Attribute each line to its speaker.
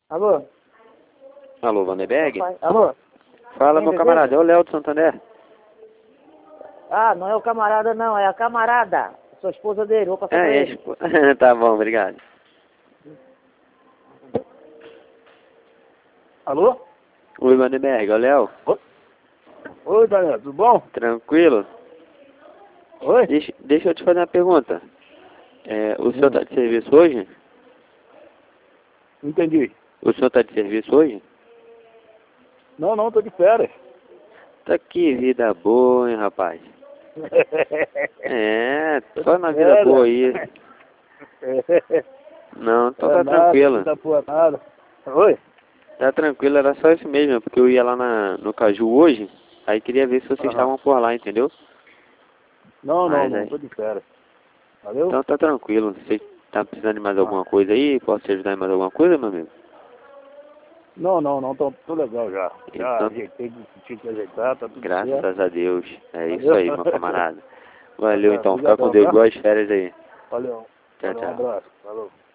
Speaker 1: Alô?
Speaker 2: Alô, Vanderberg?
Speaker 1: Alô?
Speaker 2: Fala,
Speaker 1: Quem
Speaker 2: meu
Speaker 1: deseja?
Speaker 2: camarada, é o Léo do Santander.
Speaker 1: Ah, não é o camarada não, é a camarada. Sua esposa dele, vou passar pra ele.
Speaker 2: Tá bom, obrigado.
Speaker 3: Alô?
Speaker 2: Oi, Vanderberg, é o Léo.
Speaker 3: Oi, Daniel, tudo bom?
Speaker 2: Tranquilo?
Speaker 3: Oi?
Speaker 2: Deixa eu te fazer uma pergunta. O senhor tá de serviço hoje?
Speaker 3: Não entendi.
Speaker 2: O senhor tá de serviço hoje?
Speaker 3: Não, tô de férias.
Speaker 2: Tá que vida boa, hein, rapaz? Só na vida boa aí. Não, então tá tranquilo.
Speaker 3: Tá boa nada. Oi?
Speaker 2: Tá tranquilo, era só isso mesmo, porque eu ia lá no Caju hoje, aí queria ver se vocês
Speaker 3: Aham.
Speaker 2: estavam por lá, entendeu?
Speaker 3: Não,
Speaker 2: Mas aí-
Speaker 3: tô de férias. Valeu?
Speaker 2: Então tá tranquilo. Você tá precisando de mais alguma coisa aí? Posso te ajudar em mais alguma coisa, meu amigo?
Speaker 3: Não, tô legal já. Já
Speaker 2: Então,
Speaker 3: ajeitei o que tinha que ajeitar, tá tudo certo.
Speaker 2: graças a Deus. É isso
Speaker 3: Valeu?
Speaker 2: aí, meu camarada. Valeu, então. Fica com
Speaker 3: Obrigadão,
Speaker 2: Deus.
Speaker 3: tá?
Speaker 2: Boas férias aí.
Speaker 3: Valeu.
Speaker 2: Tchau,
Speaker 3: Um
Speaker 2: tchau.
Speaker 3: abraço. Falou.